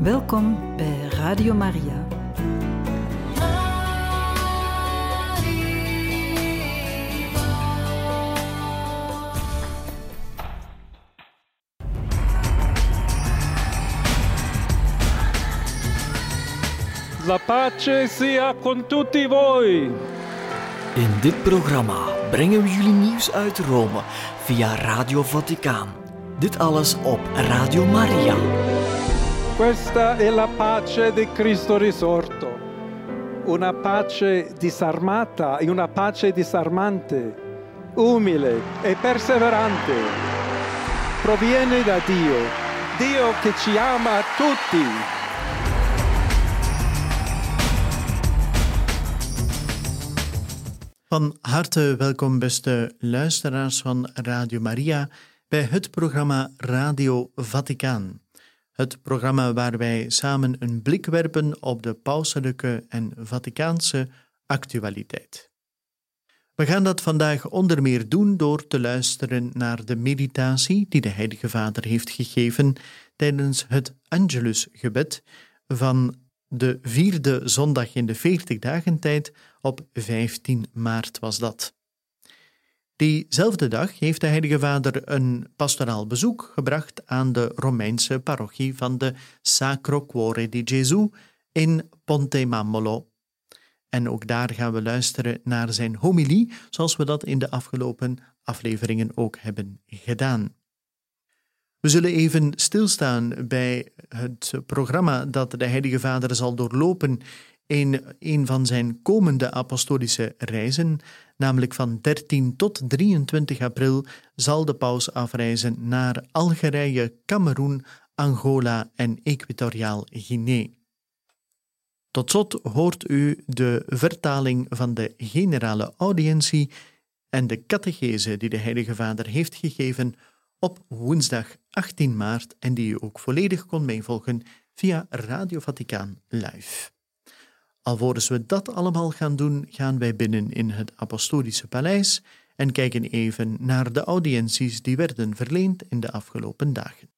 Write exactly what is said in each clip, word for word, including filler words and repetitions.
Welkom bij Radio Maria. La pace sia con tutti voi. In dit programma brengen we jullie nieuws uit Rome via Radio Vaticaan. Dit alles op Radio Maria. Questa è la pace di Cristo risorto. Una pace disarmata e una pace disarmante, umile e perseverante. Proviene da Dio, Dio che ci ama tutti. Van harte welkom, beste luisteraars van Radio Maria, bij het programma Radio Vaticaan. Het programma waar wij samen een blik werpen op de pauselijke en Vaticaanse actualiteit. We gaan dat vandaag onder meer doen door te luisteren naar de meditatie die de Heilige Vader heeft gegeven tijdens het Angelusgebed van de vierde zondag in de veertig dagen tijd op vijftien maart was dat. Diezelfde dag heeft de Heilige Vader een pastoraal bezoek gebracht aan de Romeinse parochie van de Sacro Cuore di Gesù in Ponte Mammolo. En ook daar gaan we luisteren naar zijn homilie, zoals we dat in de afgelopen afleveringen ook hebben gedaan. We zullen even stilstaan bij het programma dat de Heilige Vader zal doorlopen in een van zijn komende apostolische reizen, namelijk van dertien tot drieëntwintig april zal de paus afreizen naar Algerije, Kameroen, Angola en Equatoriaal Guinea. Tot slot hoort u de vertaling van de generale audiëntie en de catechese die de Heilige Vader heeft gegeven op woensdag achttien maart en die u ook volledig kon meevolgen via Radio Vaticaan live. Alvorens we dat allemaal gaan doen, gaan wij binnen in het Apostolische Paleis en kijken even naar de audiënties die werden verleend in de afgelopen dagen.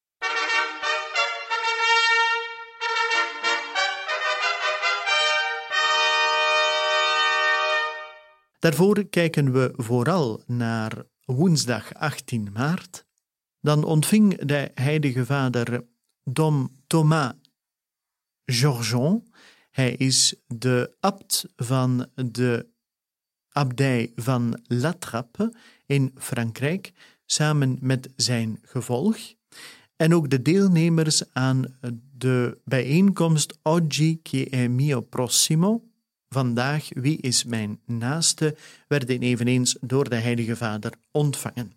Daarvoor kijken we vooral naar woensdag achttien maart. Dan ontving de Heilige Vader Dom Thomas Georgeon. Hij is de abt van de abdij van La Trappe in Frankrijk, samen met zijn gevolg. En ook de deelnemers aan de bijeenkomst Oggi chi è mio prossimo, vandaag wie is mijn naaste, werden eveneens door de Heilige Vader ontvangen.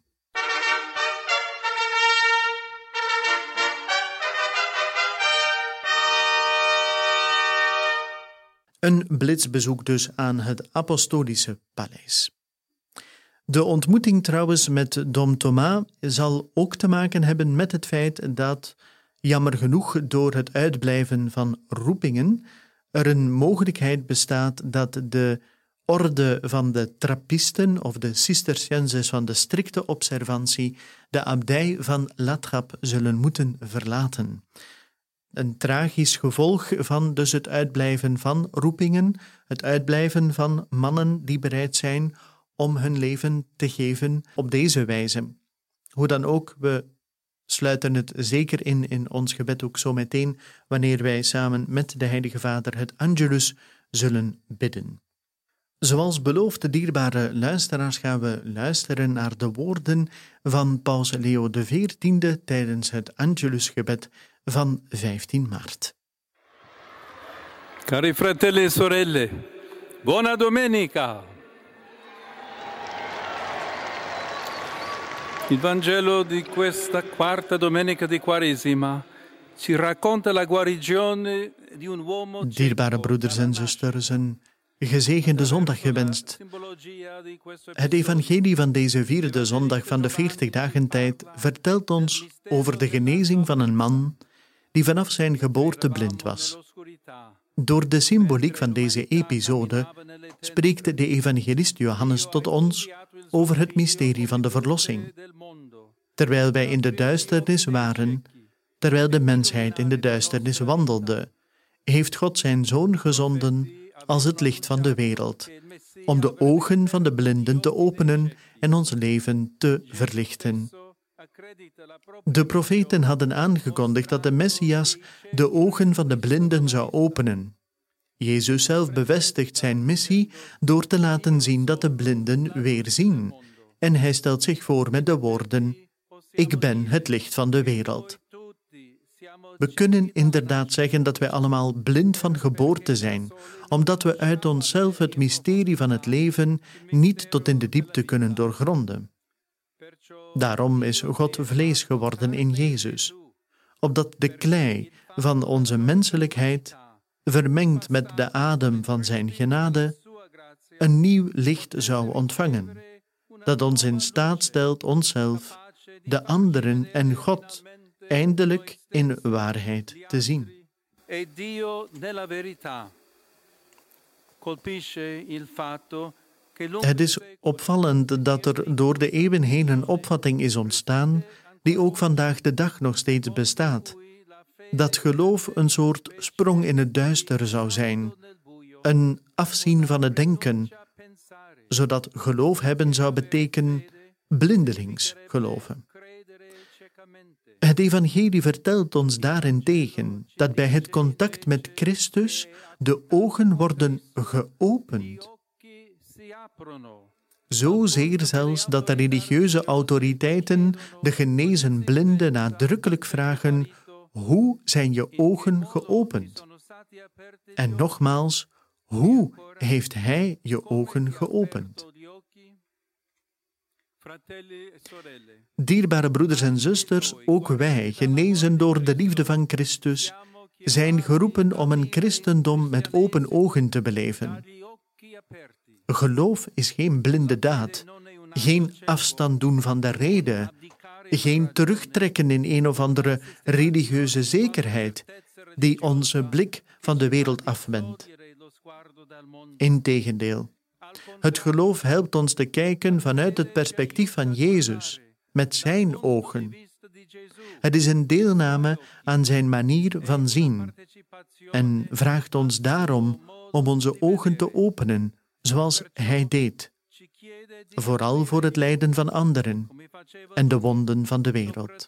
Een blitsbezoek dus aan het Apostolische Paleis. De ontmoeting trouwens met Dom Thomas zal ook te maken hebben met het feit dat, jammer genoeg door het uitblijven van roepingen, er een mogelijkheid bestaat dat de orde van de Trappisten of de Cisterciënzers van de strikte observantie de abdij van La Trappe zullen moeten verlaten. Een tragisch gevolg van dus het uitblijven van roepingen, het uitblijven van mannen die bereid zijn om hun leven te geven op deze wijze. Hoe dan ook, we sluiten het zeker in in ons gebed ook zo meteen, wanneer wij samen met de Heilige Vader het Angelus zullen bidden. Zoals beloofd, dierbare luisteraars, gaan we luisteren naar de woorden van Paus Leo de veertiende tijdens het Angelusgebed van vijftien maart. Cari fratelli e sorelle, buona domenica. Il Vangelo di questa quarta domenica di Quaresima ci racconta la guarigione di un uomo. Dierbare broeders en zusters, een gezegende zondag gewenst. Het evangelie van deze vierde zondag van de veertig dagen tijd vertelt ons over de genezing van een man die vanaf zijn geboorte blind was. Door de symboliek van deze episode spreekt de evangelist Johannes tot ons over het mysterie van de verlossing. Terwijl wij in de duisternis waren, terwijl de mensheid in de duisternis wandelde, heeft God zijn Zoon gezonden als het licht van de wereld, om de ogen van de blinden te openen en ons leven te verlichten. De profeten hadden aangekondigd dat de Messias de ogen van de blinden zou openen. Jezus zelf bevestigt zijn missie door te laten zien dat de blinden weer zien. En hij stelt zich voor met de woorden: ik ben het licht van de wereld. We kunnen inderdaad zeggen dat wij allemaal blind van geboorte zijn, omdat we uit onszelf het mysterie van het leven niet tot in de diepte kunnen doorgronden. Daarom is God vlees geworden in Jezus, opdat de klei van onze menselijkheid, vermengd met de adem van zijn genade, een nieuw licht zou ontvangen, dat ons in staat stelt onszelf, de anderen en God eindelijk in waarheid te zien. Het is opvallend dat er door de eeuwen heen een opvatting is ontstaan die ook vandaag de dag nog steeds bestaat. Dat geloof een soort sprong in het duister zou zijn, een afzien van het denken, zodat geloof hebben zou betekenen blindelings geloven. Het evangelie vertelt ons daarentegen dat bij het contact met Christus de ogen worden geopend. Zozeer zelfs dat de religieuze autoriteiten de genezen blinden nadrukkelijk vragen: hoe zijn je ogen geopend? En nogmaals, hoe heeft hij je ogen geopend? Dierbare broeders en zusters, ook wij, genezen door de liefde van Christus, zijn geroepen om een christendom met open ogen te beleven. Geloof is geen blinde daad, geen afstand doen van de rede, geen terugtrekken in een of andere religieuze zekerheid die onze blik van de wereld afwendt. Integendeel, het geloof helpt ons te kijken vanuit het perspectief van Jezus, met zijn ogen. Het is een deelname aan zijn manier van zien en vraagt ons daarom om onze ogen te openen, zoals hij deed, vooral voor het lijden van anderen en de wonden van de wereld.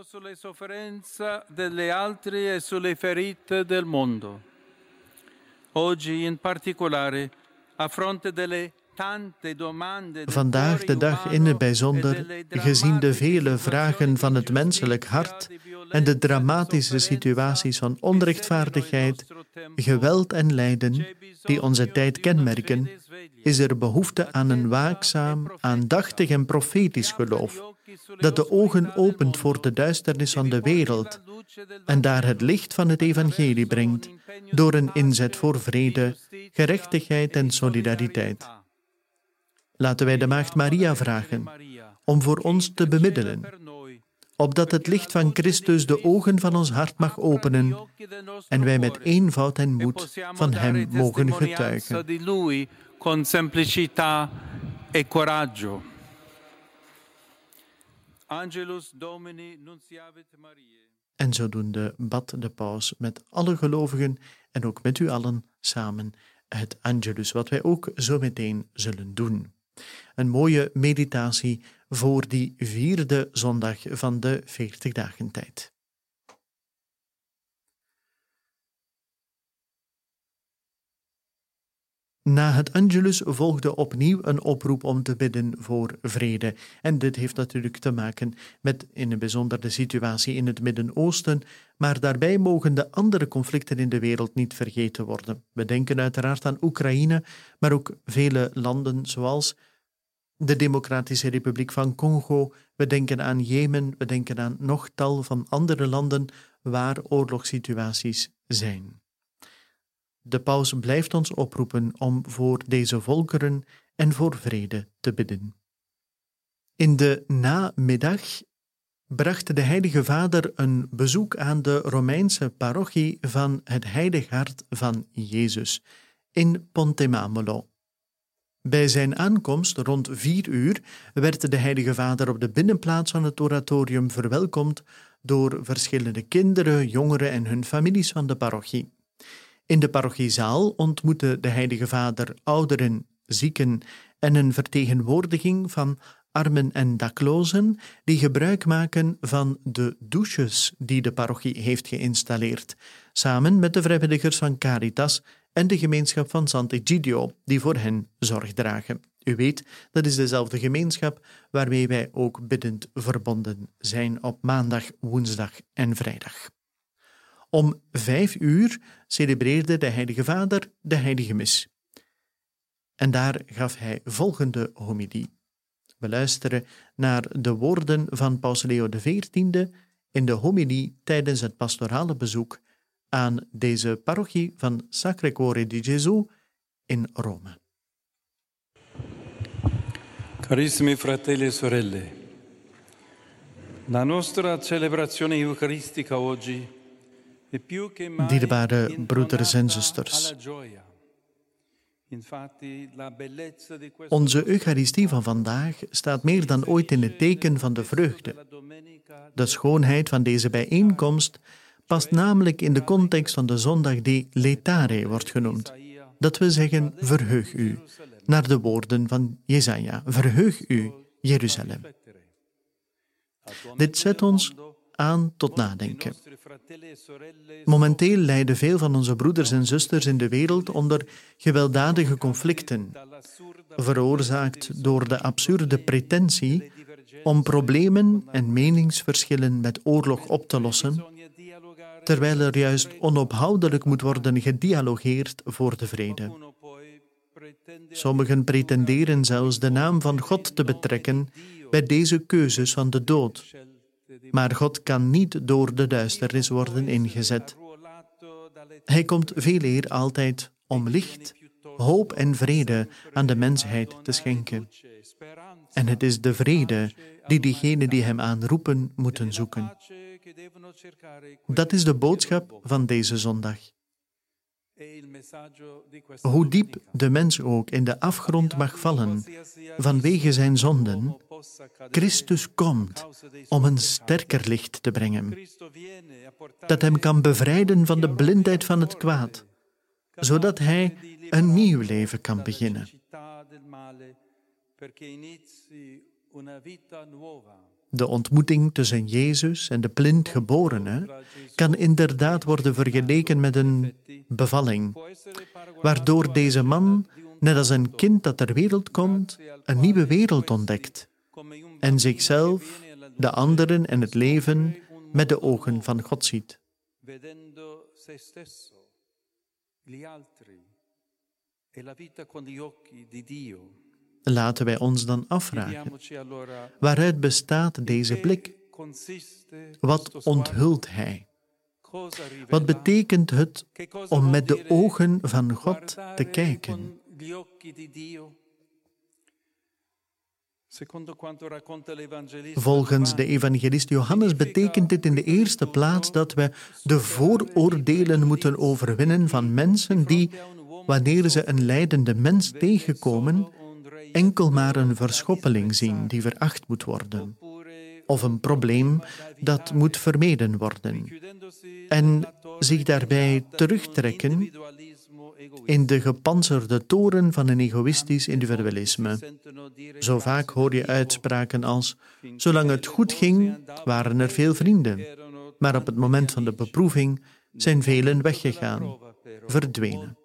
Vandaag de dag in het bijzonder, gezien de vele vragen van het menselijk hart en de dramatische situaties van onrechtvaardigheid, geweld en lijden die onze tijd kenmerken, is er behoefte aan een waakzaam, aandachtig en profetisch geloof, dat de ogen opent voor de duisternis van de wereld en daar het licht van het evangelie brengt door een inzet voor vrede, gerechtigheid en solidariteit. Laten wij de Maagd Maria vragen om voor ons te bemiddelen, opdat het licht van Christus de ogen van ons hart mag openen en wij met eenvoud en moed van hem mogen getuigen. Con semplicità e coraggio. Angelus Domini nunciavit Mariae. En zodoende bad de paus met alle gelovigen en ook met u allen samen het Angelus, wat wij ook zo meteen zullen doen. Een mooie meditatie voor die vierde zondag van de veertig dagen tijd. Na het Angelus volgde opnieuw een oproep om te bidden voor vrede. En dit heeft natuurlijk te maken met in het bijzonder de situatie in het Midden-Oosten, maar daarbij mogen de andere conflicten in de wereld niet vergeten worden. We denken uiteraard aan Oekraïne, maar ook vele landen zoals de Democratische Republiek van Congo. We denken aan Jemen, we denken aan nog tal van andere landen waar oorlogssituaties zijn. De paus blijft ons oproepen om voor deze volkeren en voor vrede te bidden. In de namiddag bracht de Heilige Vader een bezoek aan de Romeinse parochie van het Heilig Hart van Jezus in Pontemamolo. Bij zijn aankomst rond vier uur werd de Heilige Vader op de binnenplaats van het oratorium verwelkomd door verschillende kinderen, jongeren en hun families van de parochie. In de parochiezaal ontmoette de Heilige Vader ouderen, zieken en een vertegenwoordiging van armen en daklozen die gebruik maken van de douches die de parochie heeft geïnstalleerd, samen met de vrijwilligers van Caritas en de gemeenschap van Sant'Egidio, die voor hen zorg dragen. U weet, dat is dezelfde gemeenschap waarmee wij ook biddend verbonden zijn op maandag, woensdag en vrijdag. Om vijf uur celebreerde de Heilige Vader de Heilige Mis. En daar gaf hij volgende homilie. We luisteren naar de woorden van Paus Leo de veertiende in de homilie tijdens het pastorale bezoek aan deze parochie van Sacre Cuore di Gesù in Rome. Carissimi fratelli e sorelle, la nostra celebrazione eucaristica oggi è più che mai Dierbare broeders en zusters, alla gioia. Infatti la bellezza di questo onze Eucharistie van vandaag staat meer dan ooit in het teken van de vreugde. De schoonheid van deze bijeenkomst past namelijk in de context van de zondag die letare wordt genoemd. Dat we zeggen, verheug u, naar de woorden van Jesaja, verheug u, Jeruzalem. Dit zet ons aan tot nadenken. Momenteel lijden veel van onze broeders en zusters in de wereld onder gewelddadige conflicten, veroorzaakt door de absurde pretentie om problemen en meningsverschillen met oorlog op te lossen, terwijl er juist onophoudelijk moet worden gedialogeerd voor de vrede. Sommigen pretenderen zelfs de naam van God te betrekken bij deze keuzes van de dood. Maar God kan niet door de duisternis worden ingezet. Hij komt veeleer altijd om licht, hoop en vrede aan de mensheid te schenken. En het is de vrede die diegenen die hem aanroepen moeten zoeken. Dat is de boodschap van deze zondag. Hoe diep de mens ook in de afgrond mag vallen vanwege zijn zonden, Christus komt om een sterker licht te brengen, dat hem kan bevrijden van de blindheid van het kwaad, zodat hij een nieuw leven kan beginnen. De ontmoeting tussen Jezus en de blindgeborene kan inderdaad worden vergeleken met een bevalling, waardoor deze man, net als een kind dat ter wereld komt, een nieuwe wereld ontdekt en zichzelf, de anderen en het leven met de ogen van God ziet. Laten wij ons dan afvragen, waaruit bestaat deze blik? Wat onthult hij? Wat betekent het om met de ogen van God te kijken? Volgens de evangelist Johannes betekent dit in de eerste plaats dat we de vooroordelen moeten overwinnen van mensen die, wanneer ze een lijdende mens tegenkomen, enkel maar een verschoppeling zien die veracht moet worden, of een probleem dat moet vermeden worden, en zich daarbij terugtrekken in de gepantserde toren van een egoïstisch individualisme. Zo vaak hoor je uitspraken als: zolang het goed ging, waren er veel vrienden, maar op het moment van de beproeving zijn velen weggegaan, verdwenen.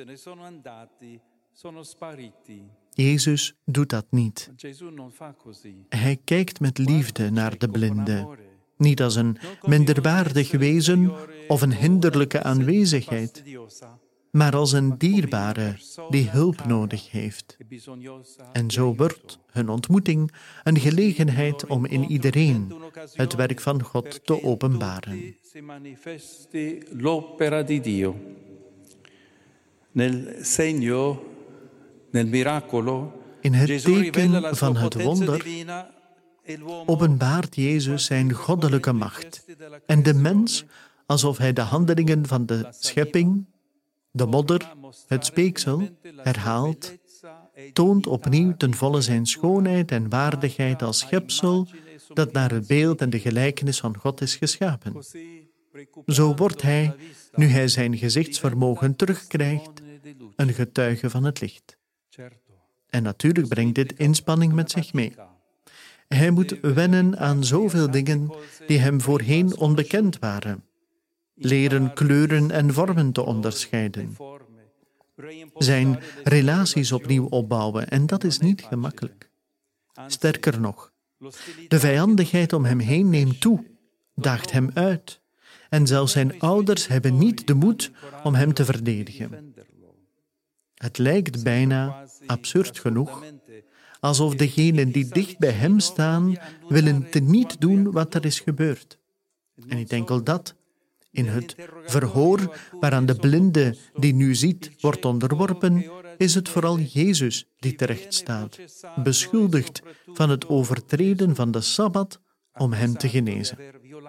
Jezus doet dat niet. Hij kijkt met liefde naar de blinde, niet als een minderwaardig wezen of een hinderlijke aanwezigheid, maar als een dierbare die hulp nodig heeft. En zo wordt hun ontmoeting een gelegenheid om in iedereen het werk van God te openbaren. In het teken van het wonder openbaart Jezus zijn goddelijke macht en de mens, alsof hij de handelingen van de schepping, de modder, het speeksel, herhaalt, toont opnieuw ten volle zijn schoonheid en waardigheid als schepsel, dat naar het beeld en de gelijkenis van God is geschapen. Zo wordt hij, nu hij zijn gezichtsvermogen terugkrijgt, een getuige van het licht. En natuurlijk brengt dit inspanning met zich mee. Hij moet wennen aan zoveel dingen die hem voorheen onbekend waren. Leren kleuren en vormen te onderscheiden. Zijn relaties opnieuw opbouwen, en dat is niet gemakkelijk. Sterker nog, de vijandigheid om hem heen neemt toe, daagt hem uit. En zelfs zijn ouders hebben niet de moed om hem te verdedigen. Het lijkt bijna, absurd genoeg, alsof degenen die dicht bij hem staan willen teniet doen wat er is gebeurd. En niet enkel dat. In het verhoor waaraan de blinde die nu ziet wordt onderworpen, is het vooral Jezus die terecht staat, beschuldigd van het overtreden van de Sabbat om hem te genezen.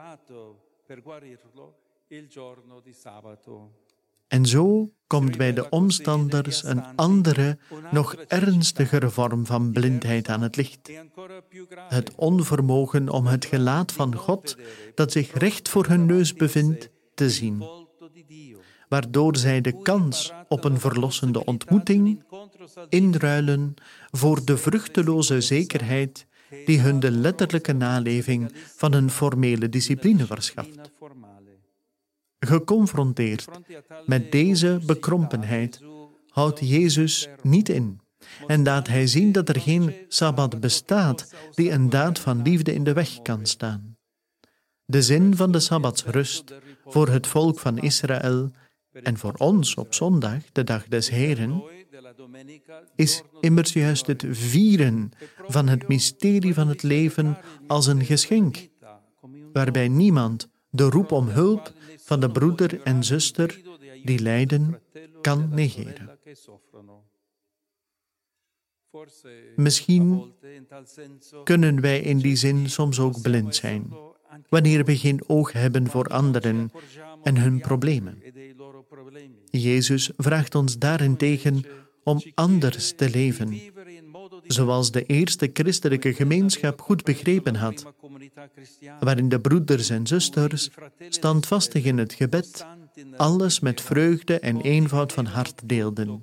En zo komt bij de omstanders een andere, nog ernstigere vorm van blindheid aan het licht. Het onvermogen om het gelaat van God, dat zich recht voor hun neus bevindt, te zien. Waardoor zij de kans op een verlossende ontmoeting inruilen voor de vruchteloze zekerheid die hun de letterlijke naleving van een formele discipline verschaft. Geconfronteerd met deze bekrompenheid houdt Jezus niet in en laat hij zien dat er geen Sabbat bestaat die een daad van liefde in de weg kan staan. De zin van de Sabbatsrust voor het volk van Israël en voor ons op zondag, de dag des Heren, is immers juist het vieren van het mysterie van het leven als een geschenk, waarbij niemand de roep om hulp van de broeder en zuster die lijden kan negeren. Misschien kunnen wij in die zin soms ook blind zijn, wanneer we geen oog hebben voor anderen en hun problemen. Jezus vraagt ons daarentegen om anders te leven, zoals de eerste christelijke gemeenschap goed begrepen had, waarin de broeders en zusters, standvastig in het gebed, alles met vreugde en eenvoud van hart deelden.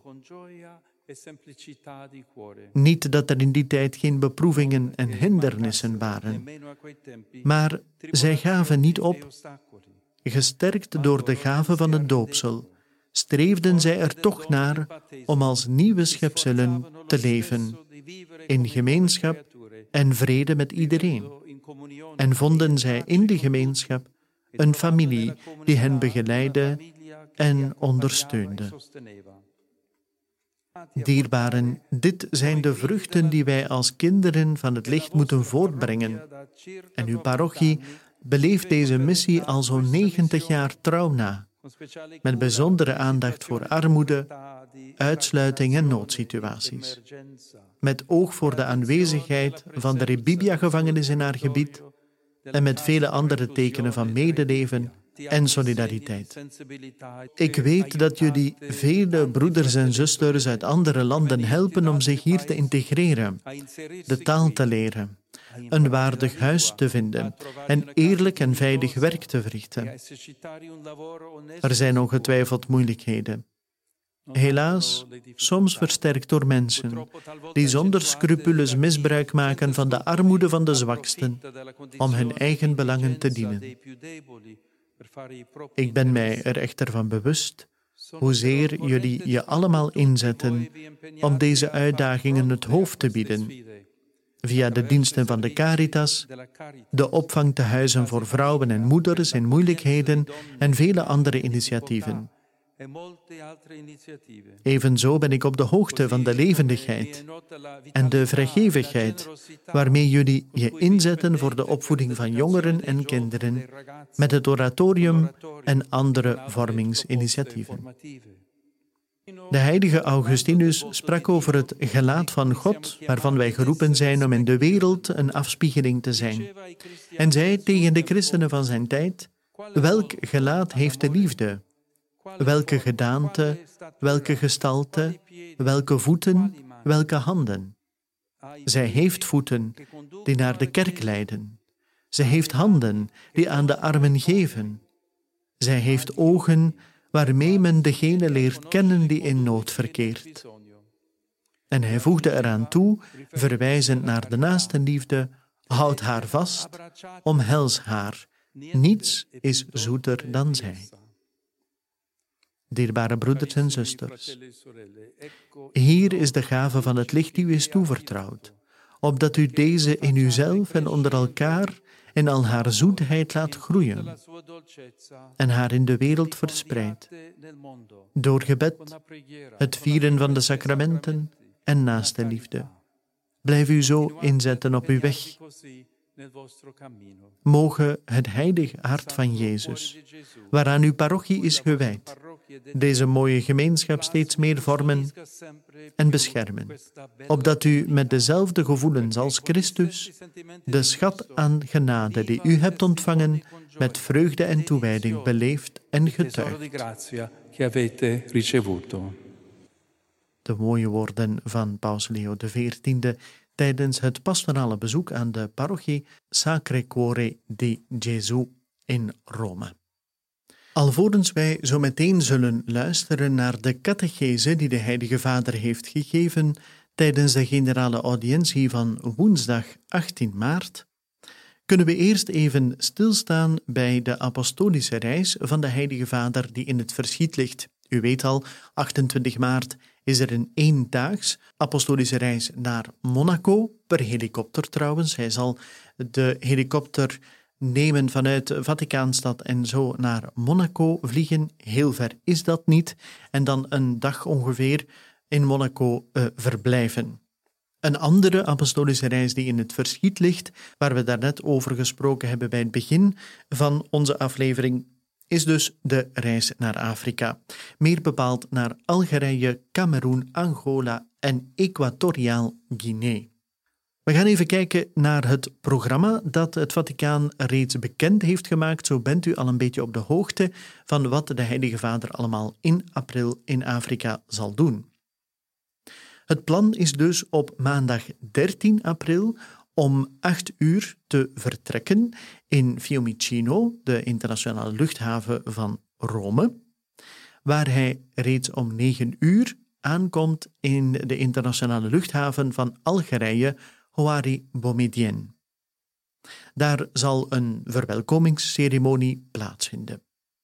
Niet dat er in die tijd geen beproevingen en hindernissen waren, maar zij gaven niet op. Gesterkt door de gave van het doopsel, streefden zij er toch naar om als nieuwe schepselen te leven, in gemeenschap en vrede met iedereen. En vonden zij in die gemeenschap een familie die hen begeleidde en ondersteunde. Dierbaren, dit zijn de vruchten die wij als kinderen van het licht moeten voortbrengen. En uw parochie beleeft deze missie al zo'n negentig jaar trouw na, met bijzondere aandacht voor armoede, uitsluiting en noodsituaties. Met oog voor de aanwezigheid van de Rebibia-gevangenis in haar gebied en met vele andere tekenen van medeleven en solidariteit. Ik weet dat jullie vele broeders en zusters uit andere landen helpen om zich hier te integreren, de taal te leren, een waardig huis te vinden en eerlijk en veilig werk te verrichten. Er zijn ongetwijfeld moeilijkheden. Helaas, soms versterkt door mensen die zonder scrupules misbruik maken van de armoede van de zwaksten om hun eigen belangen te dienen. Ik ben mij er echter van bewust hoezeer jullie je allemaal inzetten om deze uitdagingen het hoofd te bieden, via de diensten van de Caritas, de opvangtehuizen voor vrouwen en moeders in moeilijkheden en vele andere initiatieven. Evenzo ben ik op de hoogte van de levendigheid en de vrijgevigheid waarmee jullie je inzetten voor de opvoeding van jongeren en kinderen met het oratorium en andere vormingsinitiatieven. De heilige Augustinus sprak over het gelaat van God, waarvan wij geroepen zijn om in de wereld een afspiegeling te zijn. En zei tegen de christenen van zijn tijd: welk gelaat heeft de liefde? Welke gedaante, welke gestalte, welke voeten, welke handen? Zij heeft voeten die naar de kerk leiden, Zij heeft handen die aan de armen geven. Zij heeft ogen waarmee men degene leert kennen die in nood verkeert. En hij voegde eraan toe, verwijzend naar de naastenliefde, houd haar vast, omhels haar. Niets is zoeter dan zij. Dierbare broeders en zusters, hier is de gave van het licht die u is toevertrouwd, opdat u deze in uzelf en onder elkaar in al haar zoetheid laat groeien en haar in de wereld verspreidt, door gebed, het vieren van de sacramenten en naastenliefde. Blijf u zo inzetten op uw weg. Moge het heilige hart van Jezus, waaraan uw parochie is gewijd, deze mooie gemeenschap steeds meer vormen en beschermen, opdat u met dezelfde gevoelens als Christus de schat aan genade die u hebt ontvangen met vreugde en toewijding beleeft en getuigt. De mooie woorden van Paus Leo de veertiende tijdens het pastorale bezoek aan de parochie Sacre Cuore di Gesù in Rome. Alvorens wij zo meteen zullen luisteren naar de catechese die de Heilige Vader heeft gegeven tijdens de generale audiëntie van woensdag achttien maart, kunnen we eerst even stilstaan bij de apostolische reis van de Heilige Vader die in het verschiet ligt. U weet al, achtentwintig maart is er een eendaags apostolische reis naar Monaco, per helikopter trouwens. Hij zal de helikopter nemen vanuit Vaticaanstad en zo naar Monaco vliegen. Heel ver is dat niet. En dan een dag ongeveer in Monaco uh, verblijven. Een andere apostolische reis die in het verschiet ligt, waar we daarnet over gesproken hebben bij het begin van onze aflevering, is dus de reis naar Afrika. Meer bepaald naar Algerije, Kameroen, Angola en Equatoriaal Guinea. We gaan even kijken naar het programma dat het Vaticaan reeds bekend heeft gemaakt. Zo bent u al een beetje op de hoogte van wat de Heilige Vader allemaal in april in Afrika zal doen. Het plan is dus op maandag dertien april om acht uur te vertrekken in Fiumicino, de internationale luchthaven van Rome, waar hij reeds om negen uur aankomt in de internationale luchthaven van Algerije, Houari Boumedienne. Daar zal een verwelkomingsceremonie plaatsvinden.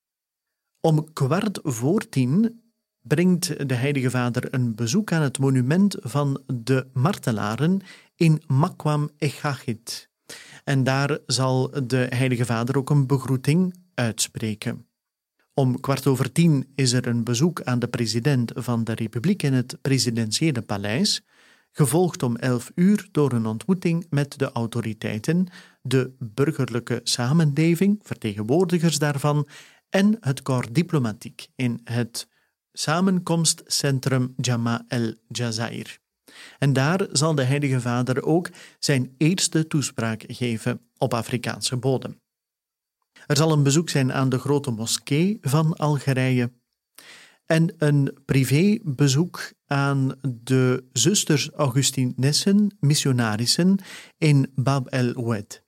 Om kwart voor tien brengt de Heilige Vader een bezoek aan het monument van de martelaren in Makwam Echachit. En daar zal de Heilige Vader ook een begroeting uitspreken. Om kwart over tien is er een bezoek aan de president van de Republiek in het presidentiële paleis, gevolgd om elf uur door een ontmoeting met de autoriteiten, de burgerlijke samenleving, vertegenwoordigers daarvan, en het corps diplomatiek in het samenkomstcentrum Jama el Jazair. En daar zal de Heilige Vader ook zijn eerste toespraak geven op Afrikaanse bodem. Er zal een bezoek zijn aan de grote moskee van Algerije en een privébezoek aan de zusters Augustinessen, missionarissen in Bab el-Oued.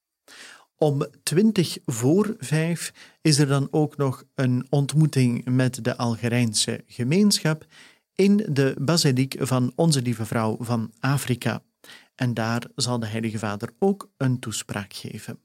Om twintig voor vijf is er dan ook nog een ontmoeting met de Algerijnse gemeenschap in de basiliek van Onze Lieve Vrouw van Afrika. En daar zal de Heilige Vader ook een toespraak geven.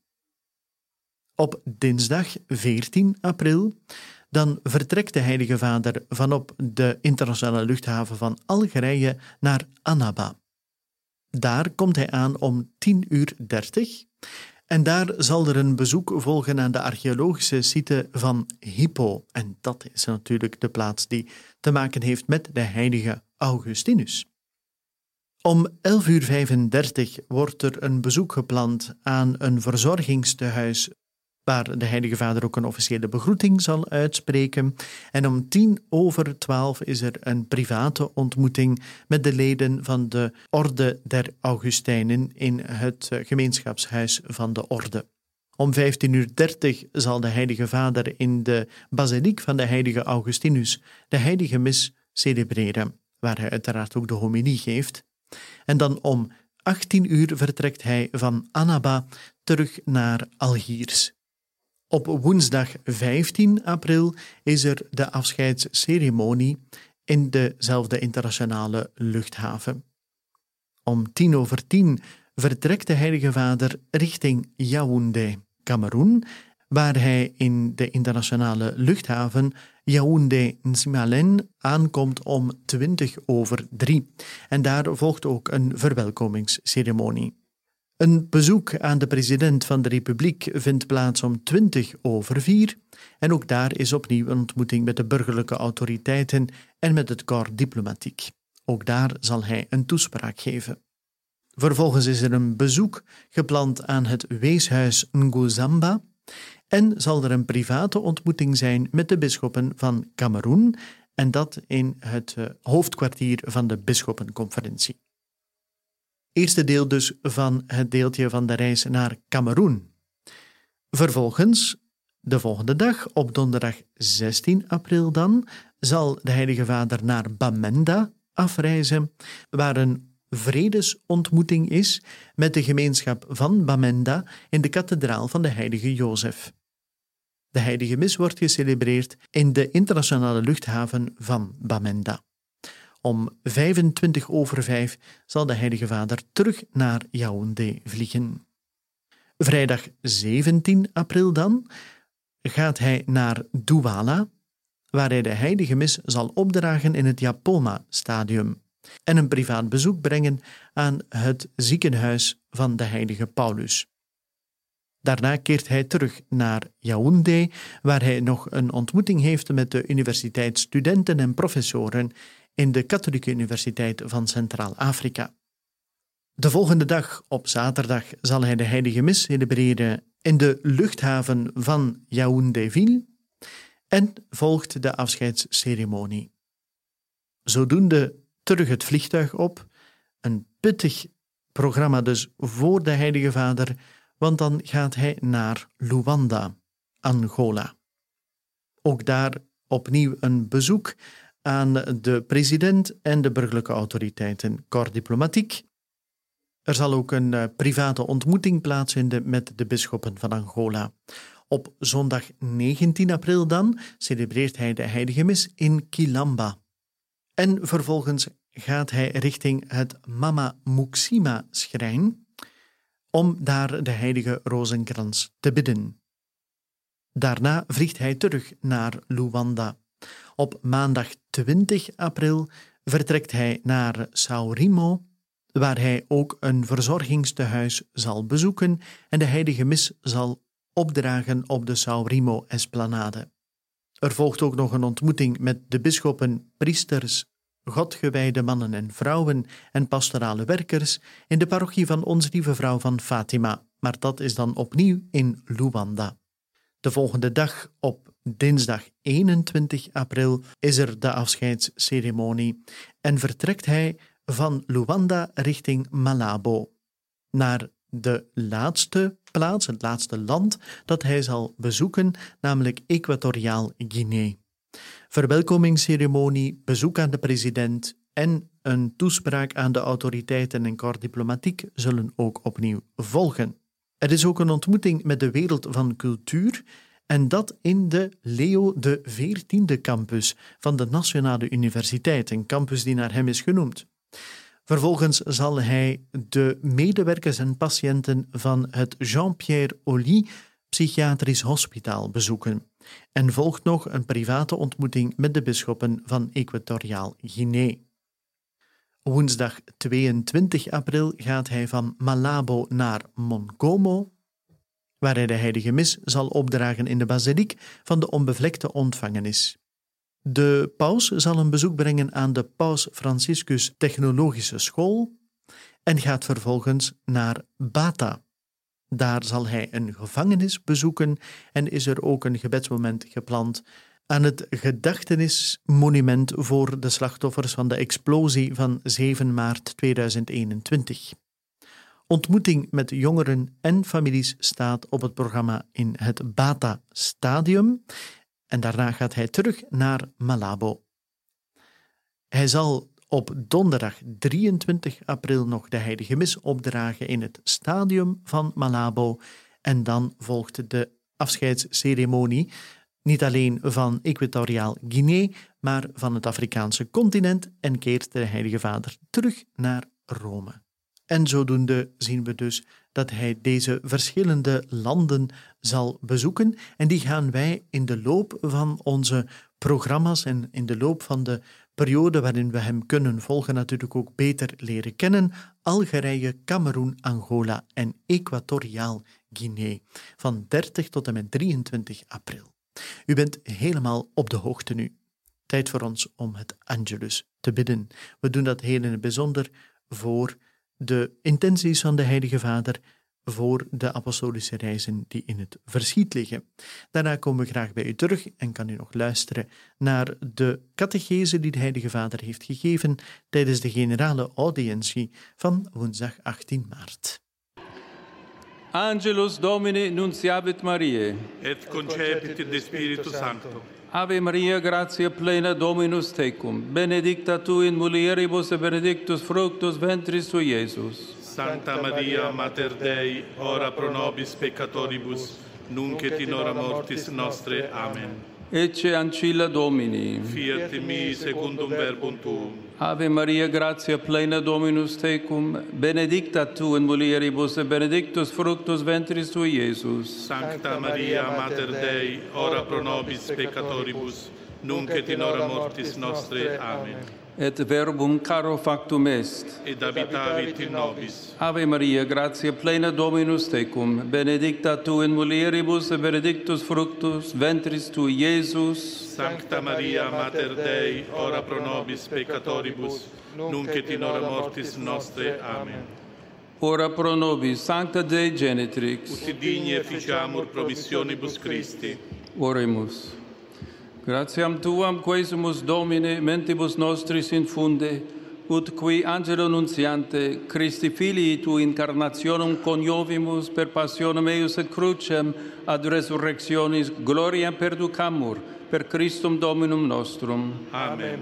Op dinsdag veertien april dan vertrekt de Heilige Vader vanop de internationale luchthaven van Algerije naar Annaba. Daar komt hij aan om tien uur dertig en daar zal er een bezoek volgen aan de archeologische site van Hippo. En dat is natuurlijk de plaats die te maken heeft met de heilige Augustinus. Om elf uur vijfendertig wordt er een bezoek gepland aan een verzorgingstehuis waar de Heilige Vader ook een officiële begroeting zal uitspreken. En om tien over twaalf is er een private ontmoeting met de leden van de Orde der Augustijnen in het gemeenschapshuis van de Orde. Om vijftien uur dertig zal de Heilige Vader in de basiliek van de Heilige Augustinus de Heilige Mis celebreren, waar hij uiteraard ook de homilie geeft. En dan om achttien uur vertrekt hij van Annaba terug naar Algiers. Op woensdag vijftien april is er de afscheidsceremonie in dezelfde internationale luchthaven. Om tien over tien vertrekt de Heilige Vader richting Yaoundé, Kameroen, waar hij in de internationale luchthaven Yaoundé-Nsimalen aankomt om twintig over drie. En daar volgt ook een verwelkomingsceremonie. Een bezoek aan de president van de Republiek vindt plaats om twintig over vier. En ook daar is opnieuw een ontmoeting met de burgerlijke autoriteiten en met het corps diplomatiek. Ook daar zal hij een toespraak geven. Vervolgens is er een bezoek gepland aan het weeshuis Nguzamba en zal er een private ontmoeting zijn met de bisschoppen van Kameroen en dat in het uh, hoofdkwartier van de bisschoppenconferentie. Eerste deel dus van het deeltje van de reis naar Kameroen. Vervolgens, de volgende dag, op donderdag zestien april dan, zal de Heilige Vader naar Bamenda afreizen, waar een vredesontmoeting is met de gemeenschap van Bamenda in de kathedraal van de Heilige Jozef. De Heilige Mis wordt gecelebreerd in de internationale luchthaven van Bamenda. Om vijfentwintig over vijf zal de Heilige Vader terug naar Yaoundé vliegen. Vrijdag zeventien april dan gaat hij naar Douala, waar hij de Heilige Mis zal opdragen in het Yapoma-stadium en een privaat bezoek brengen aan het ziekenhuis van de Heilige Paulus. Daarna keert hij terug naar Yaoundé, waar hij nog een ontmoeting heeft met de universiteitsstudenten en professoren in de Katholieke Universiteit van Centraal-Afrika. De volgende dag, op zaterdag, zal hij de Heilige Mis celebreren in de luchthaven van Yaoundé-Ville en volgt de afscheidsceremonie. Zodoende terug het vliegtuig op, een pittig programma dus voor de Heilige Vader, want dan gaat hij naar Luanda, Angola. Ook daar opnieuw een bezoek aan de president en de burgerlijke autoriteiten, corps diplomatiek. Er zal ook een uh, private ontmoeting plaatsvinden met de bisschoppen van Angola. Op zondag negentien april dan celebreert hij de Heilige Mis in Kilamba. En vervolgens gaat hij richting het Mama Muxima-schrijn om daar de heilige rozenkrans te bidden. Daarna vliegt hij terug naar Luanda. Op maandag twintig april vertrekt hij naar São Rimo, waar hij ook een verzorgingstehuis zal bezoeken en de heilige mis zal opdragen op de São Rimo-esplanade. Er volgt ook nog een ontmoeting met de bisschoppen, priesters, godgewijde mannen en vrouwen en pastorale werkers in de parochie van Onze Lieve Vrouw van Fatima, maar dat is dan opnieuw in Luanda. De volgende dag, op dinsdag eenentwintig april, is er de afscheidsceremonie en vertrekt hij van Luanda richting Malabo, naar de laatste plaats, het laatste land dat hij zal bezoeken, namelijk Equatoriaal Guinea. Verwelkomingsceremonie, bezoek aan de president en een toespraak aan de autoriteiten en corps diplomatiek zullen ook opnieuw volgen. Er is ook een ontmoeting met de wereld van cultuur en dat in de Leo de veertiende campus van de Nationale Universiteit, een campus die naar hem is genoemd. Vervolgens zal hij de medewerkers en patiënten van het Jean-Pierre Auly Psychiatrisch Hospitaal bezoeken. En volgt nog een private ontmoeting met de bisschoppen van Equatoriaal Guinea. Woensdag tweeëntwintig april gaat hij van Malabo naar Mongomo, waar hij de heilige mis zal opdragen in de basiliek van de onbevlekte ontvangenis. De paus zal een bezoek brengen aan de Paus Franciscus Technologische School en gaat vervolgens naar Bata. Daar zal hij een gevangenis bezoeken en is er ook een gebedsmoment gepland aan het gedachtenismonument voor de slachtoffers van de explosie van zeven maart tweeduizend eenentwintig. Ontmoeting met jongeren en families staat op het programma in het Bata-stadium en daarna gaat hij terug naar Malabo. Hij zal op donderdag drieëntwintig april nog de heilige mis opdragen in het stadium van Malabo en dan volgt de afscheidsceremonie niet alleen van Equatoriaal Guinea, maar van het Afrikaanse continent en keert de Heilige Vader terug naar Rome. En zodoende zien we dus dat hij deze verschillende landen zal bezoeken en die gaan wij in de loop van onze programma's en in de loop van de periode waarin we hem kunnen volgen natuurlijk ook beter leren kennen. Algerije, Kameroen, Angola en Equatoriaal Guinea van dertig tot en met drieëntwintig april. U bent helemaal op de hoogte nu. Tijd voor ons om het Angelus te bidden. We doen dat heel in het bijzonder voor de intenties van de Heilige Vader, voor de apostolische reizen die in het verschiet liggen. Daarna komen we graag bij u terug en kan u nog luisteren naar de catechese die de Heilige Vader heeft gegeven tijdens de generale audiëntie van woensdag achttien maart. Angelus Domini nunciavit Mariae. Et concepit in Spiritu Sancto. Ave Maria, gratia plena, Dominus tecum. Benedicta tu in mulieribus et benedictus fructus ventris tui, Iesus. Sancta Maria, Mater Dei, ora pro nobis peccatoribus, nunc et in hora mortis nostre. Amen. Ecce ancilla Domini. Fiat in mi secundum verbum tuum. Ave Maria, gratia plena, Dominus tecum. Benedicta tu in mulieribus et benedictus fructus ventris tui, Iesus. Sancta Maria, Mater Dei, ora pro nobis peccatoribus, nunc et in hora mortis nostre. Amen. Et verbum caro factum est. Et habitavit in nobis. Ave Maria, gratia plena, Dominus tecum. Benedicta tu in mulieribus et benedictus fructus ventris tui, Iesus. Sancta Maria, Mater Dei, ora pro nobis peccatoribus, nunc et in hora mortis nostre. Amen. Ora pro nobis, Sancta Dei Genitrix. Ut digni efficiamur promissionibus Christi. Oremus. Gratiam Tuam quesumus Domine mentibus nostris infunde, ut qui angelo nuntiante Christi Filii tu incarnationem coniovimus per passionem eius et crucem ad resurrectionis gloriam perducamur per Christum Dominum nostrum. Amen.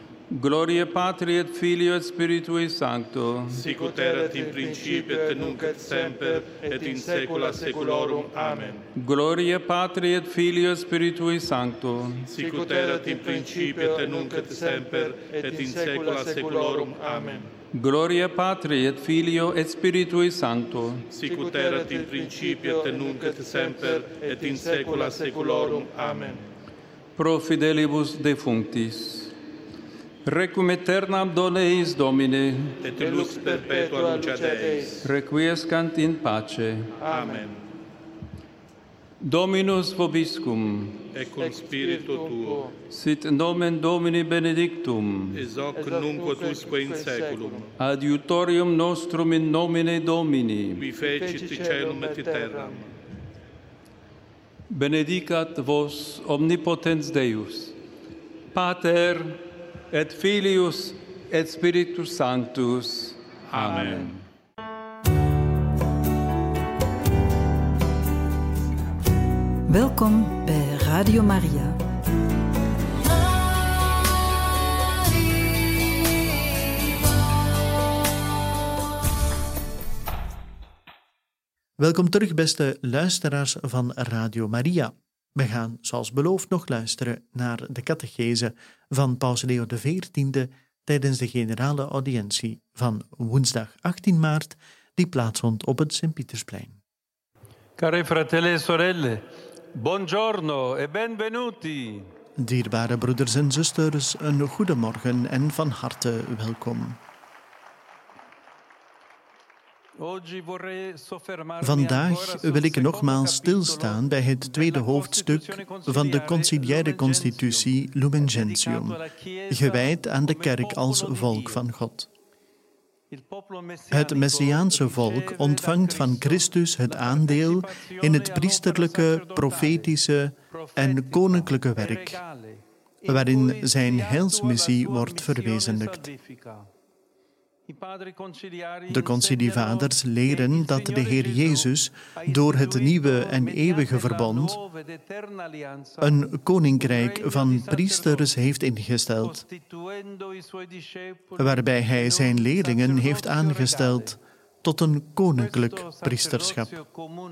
Gloria Patri et Filio et Spiritui Sancto. Sic ut erat in principio et nunc et semper et in saecula saeculorum. Amen. Gloria Patri et Filio et Spiritui Sancto. Sic ut erat in principio et nunc et semper et in saecula saeculorum. Amen. Gloria Patri et Filio et Spiritui Sancto. Sic ut erat in principio et nunc et semper et in saecula saeculorum. Amen. Pro fidelibus defunctis. Requiem aeternam dona eis, Domine. Et lux perpetua lucet eis. Requiescant in pace. Amen. Dominus vobiscum. Et cum spiritu tuo. Sit nomen Domini benedictum. Ex hoc nunc ut usque in saeculum. Adiutorium nostrum in nomine Domini. Qui fecit caelum et terram. Benedicat vos omnipotens Deus, Pater et Filius et Spiritus Sanctus. Amen. Welkom bij Radio Maria. Welkom terug, beste luisteraars van Radio Maria. We gaan, zoals beloofd, nog luisteren naar de catechese van Paus Leo de veertiende tijdens de generale audiëntie van woensdag achttien maart, die plaatsvond op het Sint-Pietersplein. Care fratelli e sorelle, buongiorno e benvenuti. Dierbare broeders en zusters, een goedemorgen en van harte welkom. Vandaag wil ik nogmaals stilstaan bij het tweede hoofdstuk van de conciliaire constitutie Lumen Gentium, gewijd aan de kerk als volk van God. Het Messiaanse volk ontvangt van Christus het aandeel in het priesterlijke, profetische en koninklijke werk, waarin zijn heilsmissie wordt verwezenlijkt. De concilievaders leren dat de Heer Jezus door het nieuwe en eeuwige verbond een koninkrijk van priesters heeft ingesteld, waarbij hij zijn leerlingen heeft aangesteld tot een koninklijk priesterschap.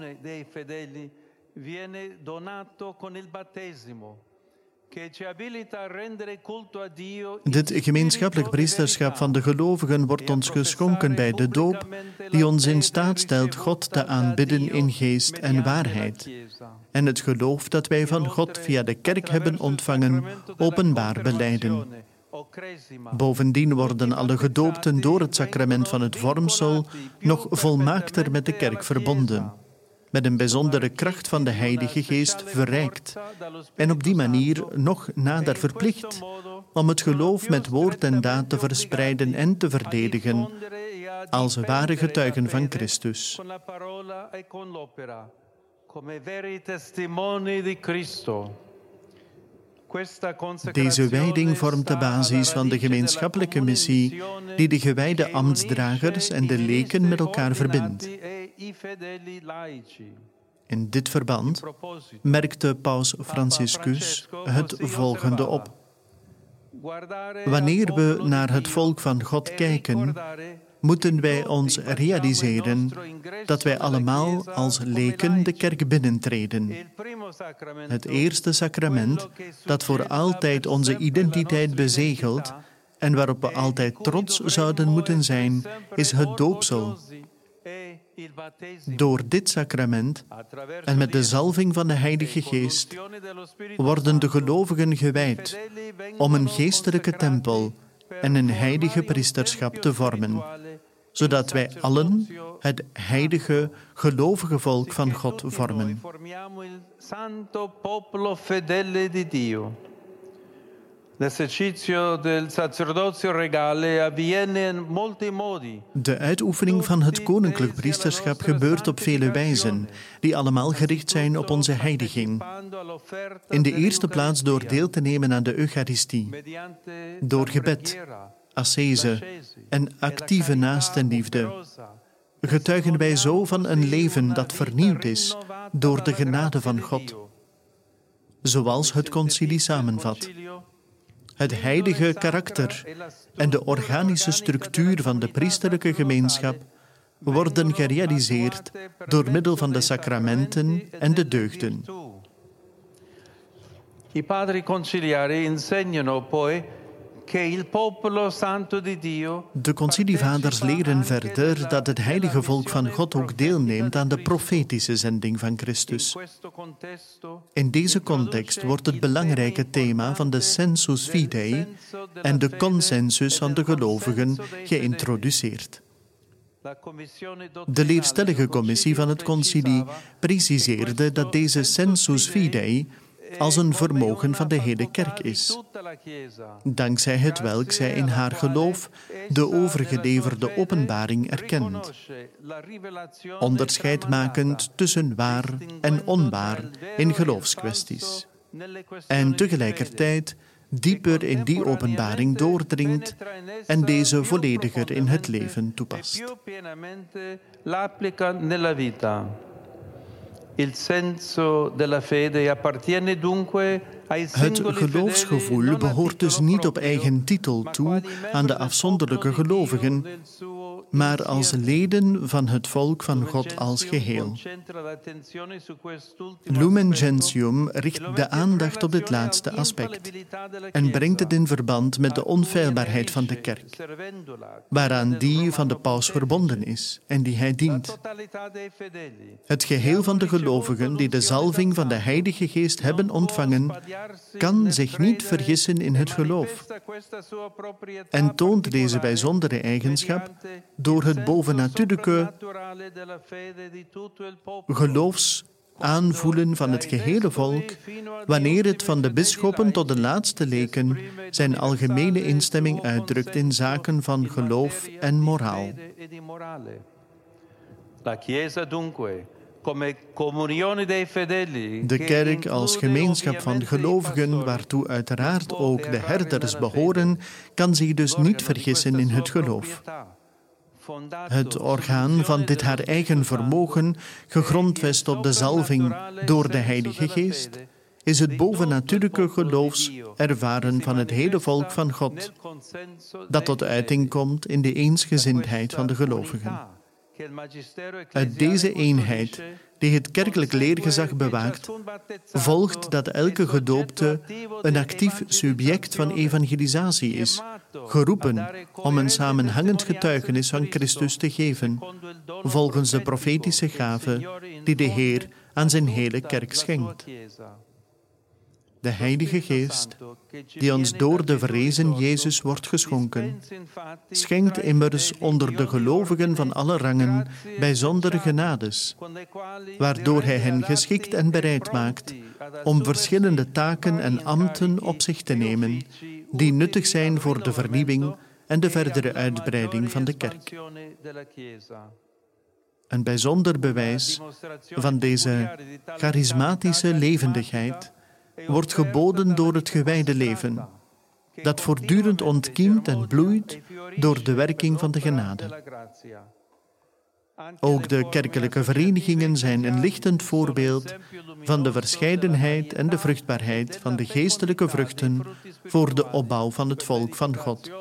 Dit gemeenschappelijk priesterschap van de gelovigen wordt ons geschonken bij de doop, die ons in staat stelt God te aanbidden in geest en waarheid, en het geloof dat wij van God via de kerk hebben ontvangen openbaar belijden. Bovendien worden alle gedoopten door het sacrament van het vormsel nog volmaakter met de kerk verbonden, met een bijzondere kracht van de Heilige Geest verrijkt en op die manier nog nader verplicht om het geloof met woord en daad te verspreiden en te verdedigen als ware getuigen van Christus. Deze wijding vormt de basis van de gemeenschappelijke missie die de gewijde ambtsdragers en de leken met elkaar verbindt. In dit verband merkte paus Franciscus het volgende op. Wanneer we naar het volk van God kijken, moeten wij ons realiseren dat wij allemaal als leken de kerk binnentreden. Het eerste sacrament dat voor altijd onze identiteit bezegelt en waarop we altijd trots zouden moeten zijn, is het doopsel. Door dit sacrament en met de zalving van de Heilige Geest worden de gelovigen gewijd om een geestelijke tempel en een heilige priesterschap te vormen, zodat wij allen het heilige, gelovige volk van God vormen. De uitoefening van het koninklijk priesterschap gebeurt op vele wijzen, die allemaal gericht zijn op onze heiliging. In de eerste plaats door deel te nemen aan de Eucharistie, door gebed, ascese en actieve naastenliefde. Getuigen wij zo van een leven dat vernieuwd is door de genade van God. Zoals het concilie samenvat. Het heilige karakter en de organische structuur van de priesterlijke gemeenschap worden gerealiseerd door middel van de sacramenten en de deugden. I padri conciliari insegnano poi che il popolo santo di Dio. De concilievaders leren verder dat het heilige volk van God ook deelneemt aan de profetische zending van Christus. In deze context wordt het belangrijke thema van de sensus fidei en de consensus van de gelovigen geïntroduceerd. De leerstellige commissie van het concilie preciseerde dat deze sensus fidei als een vermogen van de hele kerk is, dankzij hetwelk zij in haar geloof de overgeleverde openbaring erkent, onderscheid makend tussen waar en onwaar in geloofskwesties, en tegelijkertijd dieper in die openbaring doordringt en deze vollediger in het leven toepast. Het geloofsgevoel behoort dus niet op eigen titel toe aan de afzonderlijke gelovigen, maar als leden van het volk van God als geheel. Lumen Gentium richt de aandacht op dit laatste aspect en brengt het in verband met de onfeilbaarheid van de kerk, waaraan die van de paus verbonden is en die hij dient. Het geheel van de gelovigen die de zalving van de Heilige Geest hebben ontvangen, kan zich niet vergissen in het geloof en toont deze bijzondere eigenschap door het bovennatuurlijke geloofsaanvoelen van het gehele volk, wanneer het van de bisschoppen tot de laatste leken zijn algemene instemming uitdrukt in zaken van geloof en moraal. De kerk als gemeenschap van gelovigen, waartoe uiteraard ook de herders behoren, kan zich dus niet vergissen in het geloof. Het orgaan van dit haar eigen vermogen, gegrondvest op de zalving door de Heilige Geest, is het bovennatuurlijke geloofs ervaren van het hele volk van God, dat tot uiting komt in de eensgezindheid van de gelovigen. Uit deze eenheid, die het kerkelijk leergezag bewaakt, volgt dat elke gedoopte een actief subject van evangelisatie is, geroepen om een samenhangend getuigenis van Christus te geven, volgens de profetische gave die de Heer aan zijn hele kerk schenkt. De Heilige Geest, die ons door de verrezen Jezus wordt geschonken, schenkt immers onder de gelovigen van alle rangen bijzondere genades, waardoor Hij hen geschikt en bereid maakt om verschillende taken en ambten op zich te nemen, die nuttig zijn voor de vernieuwing en de verdere uitbreiding van de kerk. Een bijzonder bewijs van deze charismatische levendigheid wordt geboden door het gewijde leven, dat voortdurend ontkiemt en bloeit door de werking van de genade. Ook de kerkelijke verenigingen zijn een lichtend voorbeeld van de verscheidenheid en de vruchtbaarheid van de geestelijke vruchten voor de opbouw van het volk van God.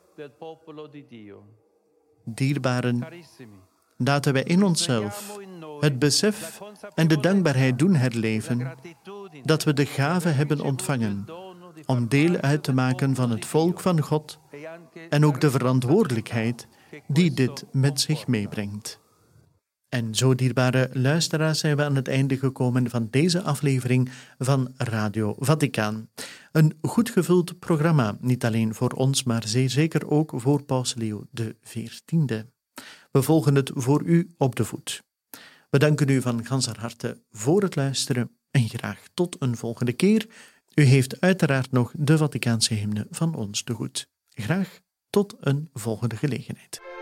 Dierbaren, laten wij in onszelf het besef en de dankbaarheid doen herleven dat we de gave hebben ontvangen om deel uit te maken van het volk van God en ook de verantwoordelijkheid die dit met zich meebrengt. En zo, dierbare luisteraars, zijn we aan het einde gekomen van deze aflevering van Radio Vaticaan. Een goed gevuld programma, niet alleen voor ons, maar zeer zeker ook voor Paus Leo de veertiende. We volgen het voor u op de voet. We danken u van ganser harte voor het luisteren en graag tot een volgende keer. U heeft uiteraard nog de Vaticaanse hymne van ons te goed. Graag tot een volgende gelegenheid.